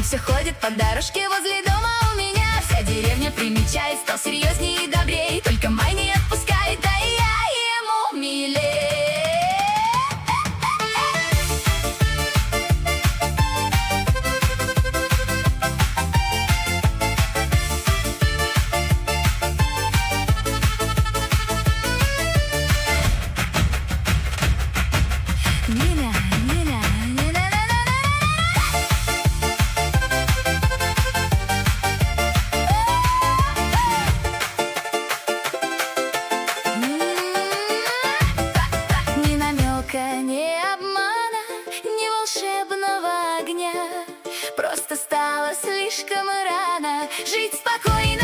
Он все ходит по дорожке возле дома у меня. Вся деревня примечает, стал серьезнее и добрее. Только май не отпускает, да и я ему милее. Ни обмана, ни волшебного огня. Просто стало слишком рано жить спокойно.